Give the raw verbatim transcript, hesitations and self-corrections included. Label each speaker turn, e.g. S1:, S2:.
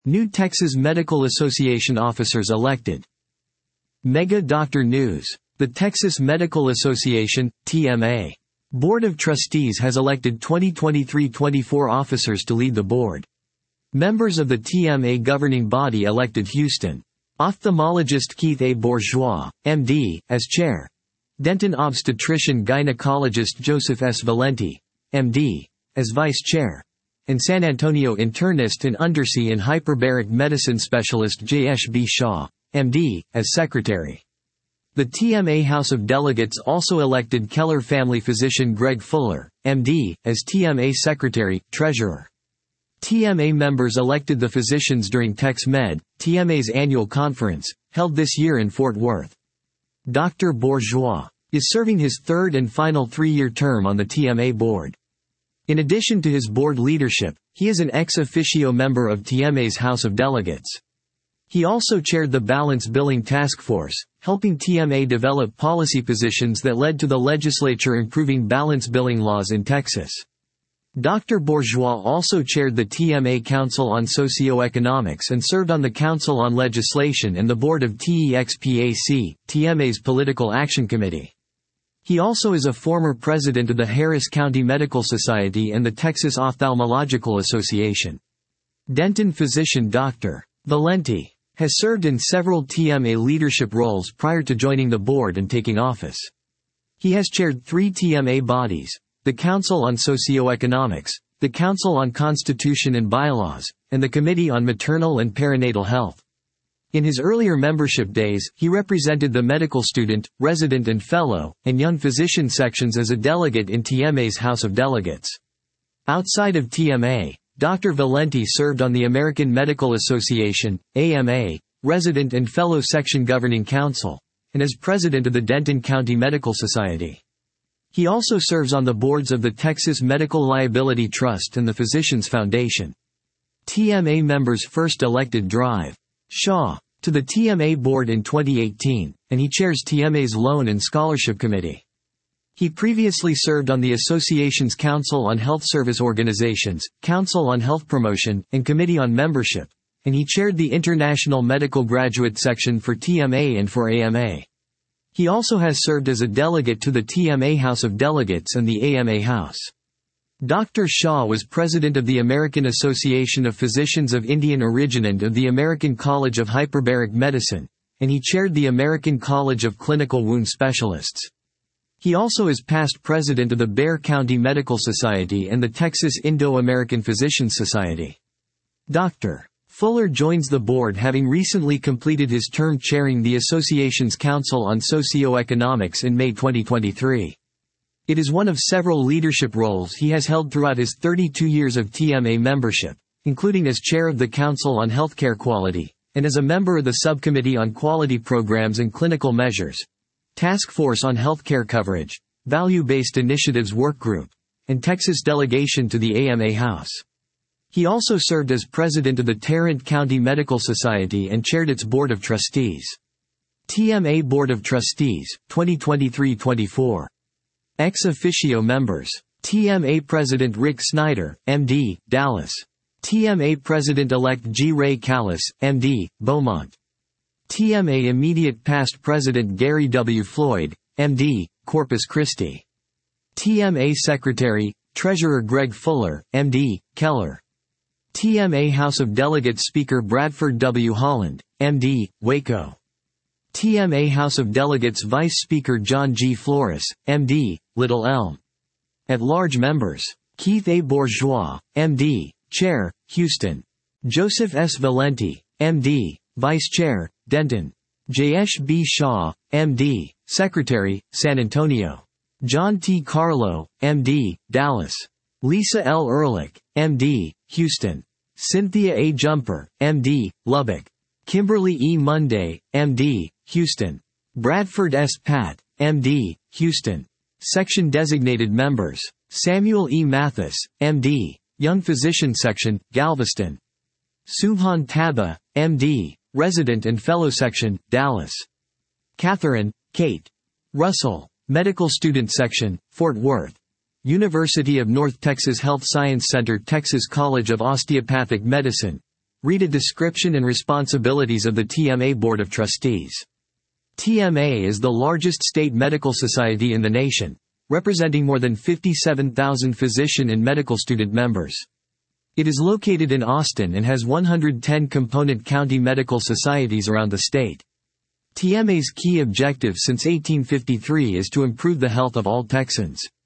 S1: New Texas Medical Association officers elected. Mega Doctor News. The Texas Medical Association, T M A Board of Trustees has elected twenty twenty-three twenty-four officers to lead the board. Members of the T M A governing body elected Houston ophthalmologist Keith A. Bourgeois, M D, as chair. Denton obstetrician gynecologist Joseph S. Valenti, M D, as vice chair. And San Antonio internist and undersea and hyperbaric medicine specialist J H B Shaw, M D, as secretary. The T M A House of Delegates also elected Keller family physician Greg Fuller, M D, as T M A secretary, treasurer. T M A members elected the physicians during TexMed, T M A's annual conference, held this year in Fort Worth. Doctor Bourgeois is serving his third and final three-year term on the T M A board. In addition to his board leadership, he is an ex officio member of T M A's House of Delegates. He also chaired the Balance Billing Task Force, helping T M A develop policy positions that led to the legislature improving balance billing laws in Texas. Doctor Bourgeois also chaired the T M A Council on Socioeconomics and served on the Council on Legislation and the board of T E X P A C, T M A's Political Action Committee. He also is a former president of the Harris County Medical Society and the Texas Ophthalmological Association. Denton physician Doctor Valenti has served in several T M A leadership roles prior to joining the board and taking office. He has chaired three T M A bodies: the Council on Socioeconomics, the Council on Constitution and Bylaws, and the Committee on Maternal and Perinatal Health. In his earlier membership days, he represented the medical student, resident and fellow, and young physician sections as a delegate in T M A's House of Delegates. Outside of T M A, Doctor Valenti served on the American Medical Association, A M A, Resident and Fellow Section Governing Council, and as president of the Denton County Medical Society. He also serves on the boards of the Texas Medical Liability Trust and the Physicians Foundation. T M A members first elected Drive Shaw to the T M A board in twenty eighteen, and he chairs T M A's Loan and Scholarship Committee. He previously served on the association's Council on Health Service Organizations, Council on Health Promotion, and Committee on Membership, and he chaired the International Medical Graduate Section for T M A and for A M A. He also has served as a delegate to the T M A House of Delegates and the A M A House. Doctor Shaw was president of the American Association of Physicians of Indian Origin and of the American College of Hyperbaric Medicine, and he chaired the American College of Clinical Wound Specialists. He also is past president of the Bexar County Medical Society and the Texas Indo-American Physicians Society. Doctor Fuller joins the board having recently completed his term chairing the association's Council on Socioeconomics in May twenty twenty-three. It is one of several leadership roles he has held throughout his thirty-two years of T M A membership, including as chair of the Council on Healthcare Quality, and as a member of the Subcommittee on Quality Programs and Clinical Measures, Task Force on Healthcare Coverage, Value-Based Initiatives Workgroup, and Texas Delegation to the A M A House. He also served as president of the Tarrant County Medical Society and chaired its Board of Trustees. T M A Board of Trustees, twenty twenty-three twenty-four. Ex officio members: T M A President Rick Snyder, M D, Dallas. T M A President-elect G. Ray Callis, M D, Beaumont. T M A Immediate Past President Gary W. Floyd, M D, Corpus Christi. T M A Secretary, Treasurer Greg Fuller, M D, Keller. T M A House of Delegates Speaker Bradford W. Holland, M D, Waco. T M A House of Delegates Vice Speaker John G. Flores, M D, Little Elm. At-large members: Keith A. Bourgeois, M D, Chair, Houston. Joseph S. Valenti, M D, Vice Chair, Denton. J H B Shaw, M D, Secretary, San Antonio. John T. Carlo, M D, Dallas. Lisa L. Ehrlich, M D, Houston. Cynthia A. Jumper, M D, Lubbock. Kimberly E. Monday, M D, Houston. Bradford S. Patt, M D, Houston. Section Designated Members: Samuel E. Mathis, M D, Young Physician Section, Galveston. Subhan Taba, M D, Resident and Fellow Section, Dallas. Catherine, Kate Russell, Medical Student Section, Fort Worth. University of North Texas Health Science Center Texas College of Osteopathic Medicine, Read a description and responsibilities of the T M A Board of Trustees. T M A is the largest state medical society in the nation, representing more than fifty-seven thousand physician and medical student members. It is located in Austin and has one hundred ten component county medical societies around the state. T M A's key objective since eighteen fifty-three is to improve the health of all Texans.